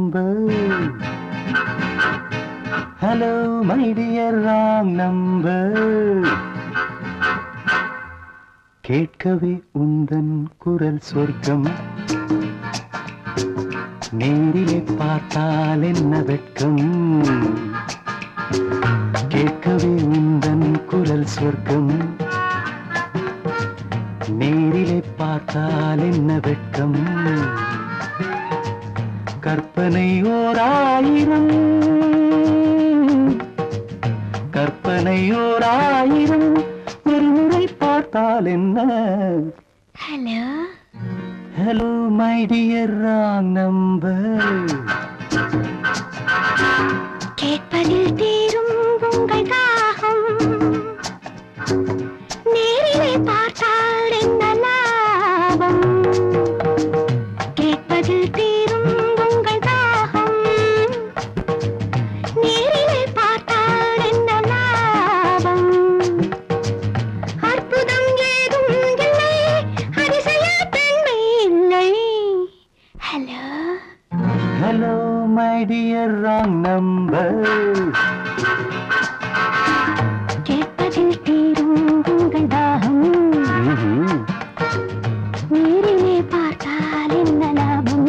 number. Hello, my dear wrong number. கேட்கவே உந்தன் குரல் சொர்க்கம், நேரிலே பார்த்தால் என்ன வெட்கம். கேட்கவே உந்தன் குரல் சொர்க்கம், நேரிலே பார்த்தால் என்ன வெட்கம். கற்பனை ஓர் ஆயிரம், கற்பனை ஓர் ஆயிரம், ஒரு முறை பார்த்தால் என்ன. Hello hello my dear wrong number. கேட்பதில் தீரும் உங்கள் தாகம், நேரிலே பார்த்தால் என்ன லாபம். கேட்பதில் தீரும் உங்கள் தாகம், நேரிலே பார்த்தால் என்ன லாபம். அற்புதம் ஏதும் இல்லை, அதிசய தன்மை இல்லை. Hello hello my dear wrong number. கேட்பதில் தீரும் உங்கள் தாகம், நேரிலே பார்த்தால் என்ன லாபம்.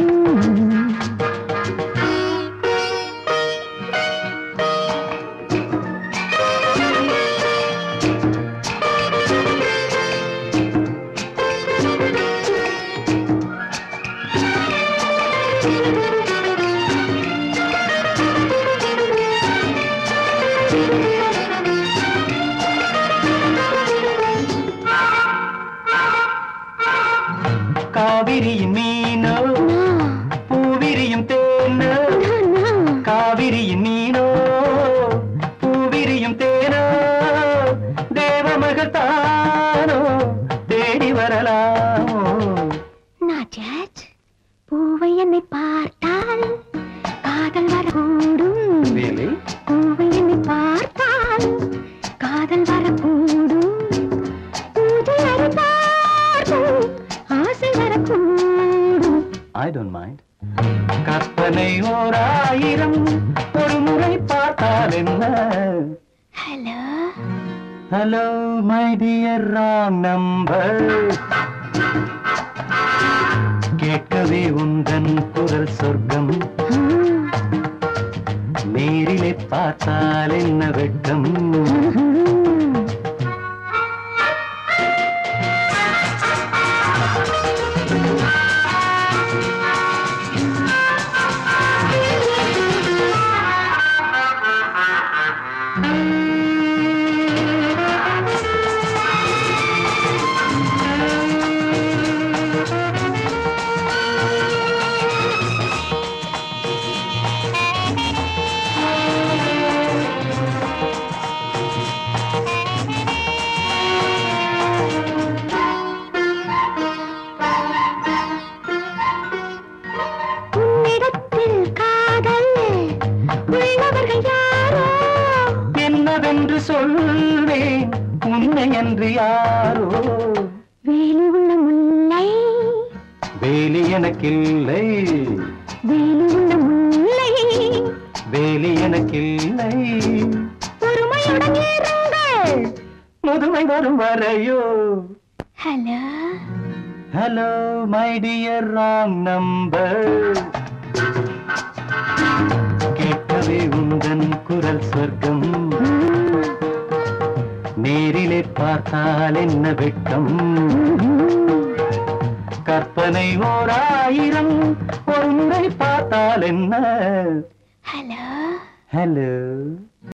காவிரியின் மீனோ பூவிரியும் தேனோ, காவிரியின் மீனோ பூவிரியும் தேனோ, தேவமகள் தானோ தேடி வரலாமோ. நாஜத், பூவை என்னை பார்த்தால் காதல் வரக்கூடும். Really? பூவை என்னை பார்த்தால் காதல் வரக்கூடும். பூஜை அறிந்தார்க்கும் ஆசை வரக்கூடும். I don't mind. கற்பனை ஓர் ஆயிரம், ஒரு முறை பார்த்தால் என்ன. Hello hello my dear wrong number. கேட்கவே உந்தன் குரல் சொர்க்கம், நேரிலே பார்த்தால் என்ன வெட்கம். உன்னிடத்தில் காதல் உள்ளவர்கள் யாரோ, என்னவென்று சொல்வேன் உன்னை என்று யாரோ. வேலி உள்ள முல்லை, வேலி எனக்கில்லை, வேலி உள்ள முல்லை, வேலி எனக்கில்லை. பொறுமையுடன் இருங்கள். முதுமை வரும் வரையோ. Hello hello my dear wrong number. கேட்கவே உந்தன் குரல் சொர்க்கம், நேரிலே பார்த்தால் என்ன வெட்கம். கற்பனை ஓர் ஆயிரம், ஒரு முறை பார்த்தால் என்ன. Hello hello